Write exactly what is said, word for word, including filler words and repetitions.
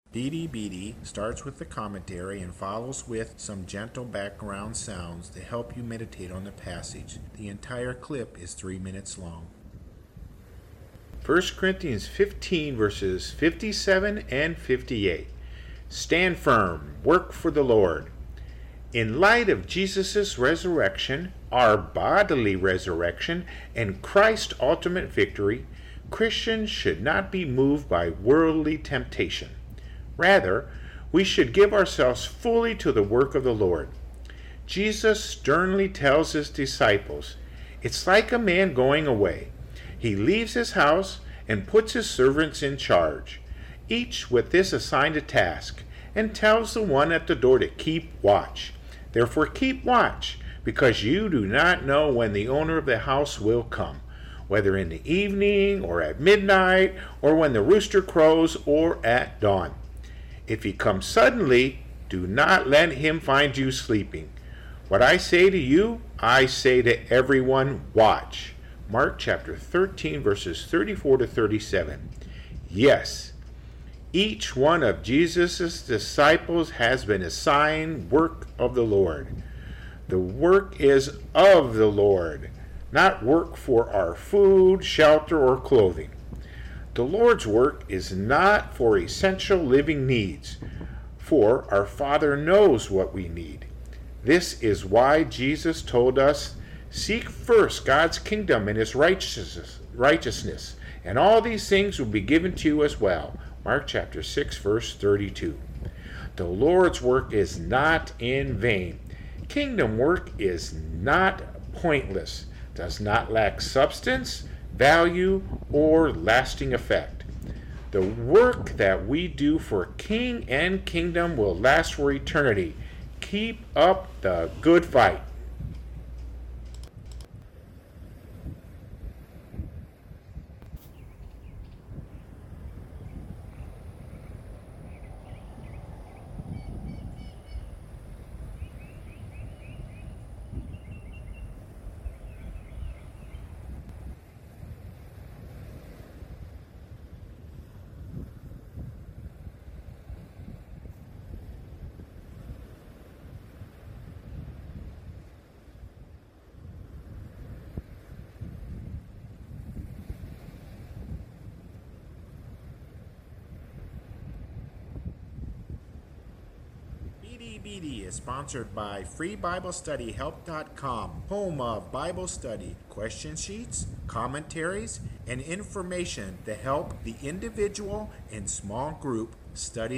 Beady Beady starts with the commentary and follows with some gentle background sounds to help you meditate on the passage. The entire clip is three minutes long. First Corinthians fifteen, verses fifty-seven and fifty-eight. Stand firm, work for the Lord. In light of Jesus' resurrection, our bodily resurrection, and Christ's ultimate victory, Christians should not be moved by worldly temptation. Rather, we should give ourselves fully to the work of the Lord. Jesus sternly tells his disciples, "It's like a man going away. He leaves his house and puts his servants in charge, each with this assigned a task, and tells the one at the door to keep watch. Therefore keep watch, because you do not know when the owner of the house will come, whether in the evening or at midnight, or when the rooster crows or at dawn. If he comes suddenly, do not let him find you sleeping. What I say to you, I say to everyone, watch." Mark chapter thirteen, verses thirty-four to thirty-seven. Yes, each one of Jesus' disciples has been assigned work of the Lord. The work is of the Lord, not work for our food, shelter, or clothing. The Lord's work is not for essential living needs, for our Father knows what we need. This is why Jesus told us, "Seek first God's kingdom and his righteousness, righteousness, and all these things will be given to you as well." Mark chapter six, verse thirty-two. The Lord's work is not in vain. Kingdom work is not pointless, does not lack substance, value, or lasting effect. The work that we do for King and kingdom will last for eternity. Keep up the good fight. Beady Beady is sponsored by free bible study help dot com, home of Bible study, question sheets, commentaries, and information to help the individual and small group study